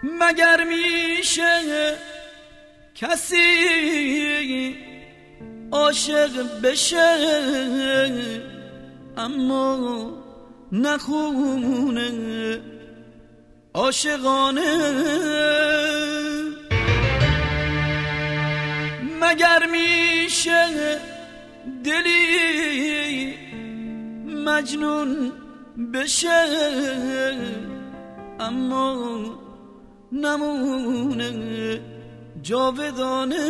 مگر میشه کسی عاشق بشه اما نخونه عاشقانه؟ مگر میشه دلی مجنون بشه اما نمونه جاودانه؟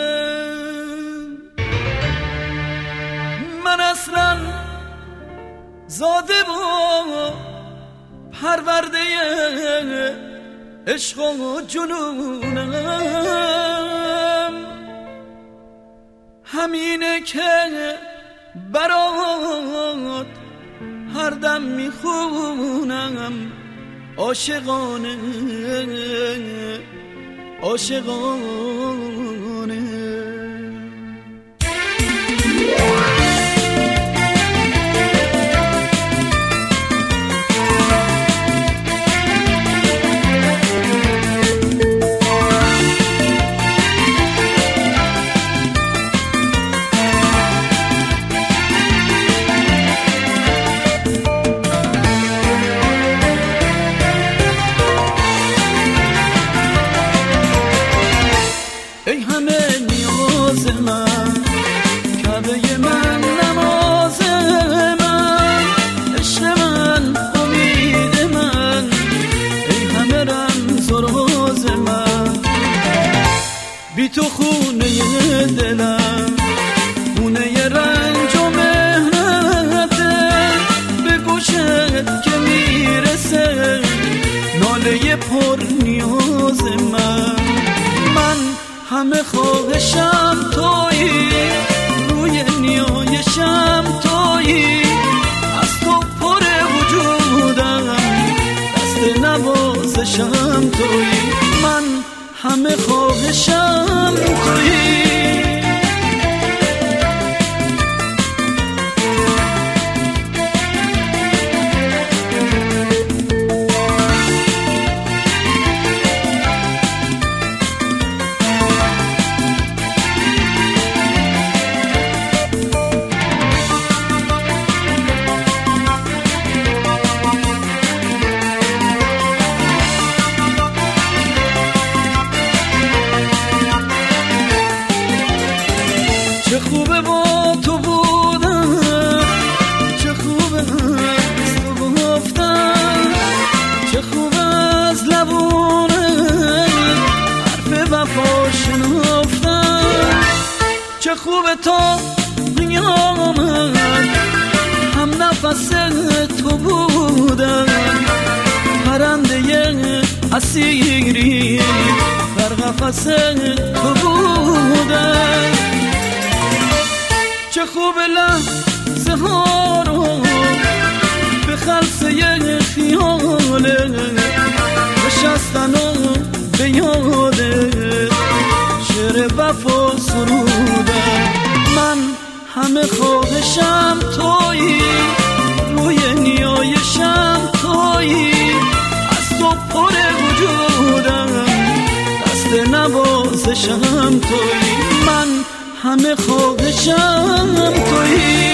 من اصلا زاده و پرورده عشق و جنونم، همینه که برات هر دم میخونم عاشقانه عاشقانه. ای همه نیاز من، کعبه من، نماز من، عشق من، امید من، ای همه رمز و راز من. بی تو خونه دلم، خونه رنج و مهنته، به گوشت که میرسه ناله پر نیاز من. همه خواهشم تویی، روی نیایشم تویی، از تو پر وجودم، دست نوازشم تویی. من همه خواهشم تویی. چه خوبه با تو بودم، چه خوبه از تو گفتم، چه خوبه از لبونه حرف وفا شنفتم. چه خوبه تا قیامت هم نفس تو بودم، پرنده اسیری در قفس تو بودم. چه خوب لحظه ها رو به خلصه خیاله نشستن و به یاده شعر وفا سروده. من همه خواهشم تویی، روی نیایشم تویی، از تو پر وجودم، دست نوازشم تویی. من همه خواهشم تویی.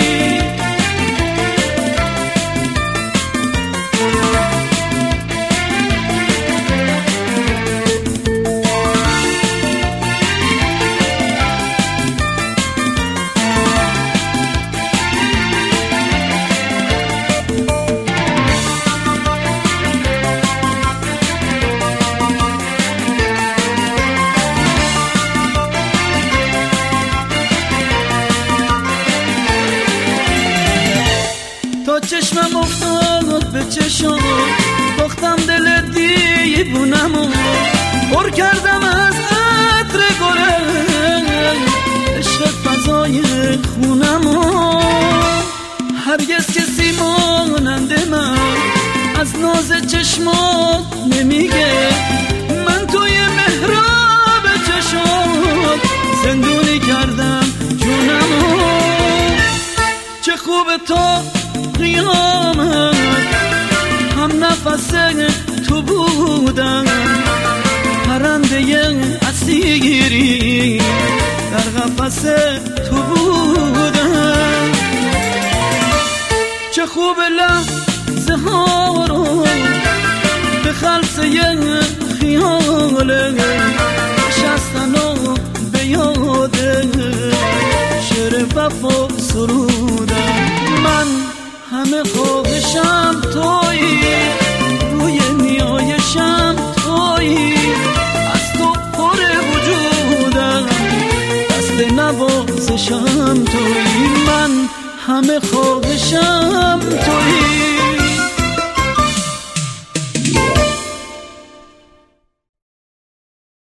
تا چشمم افتاد به چشم، باختم دل دیوونمو، پر کردم از عطر گل عشق فضای خونمو. هرگز کسی مانند من از ناز چشمات نمیگه، من توی محراب چشمات زندونی کردم جونمو. چه خوبه تا قیامت هم نفس تو بودم، شیری در قفس تو بودم. چه خوب لحظه ها رو به خلصه خیاله نشستن و به یاده شعر وفا سرودم. من همه خواهشم تویی، روی نیایشم تویی، از تو پر وجودم، دست نوازشم تویی. من همه خواهشم تویی.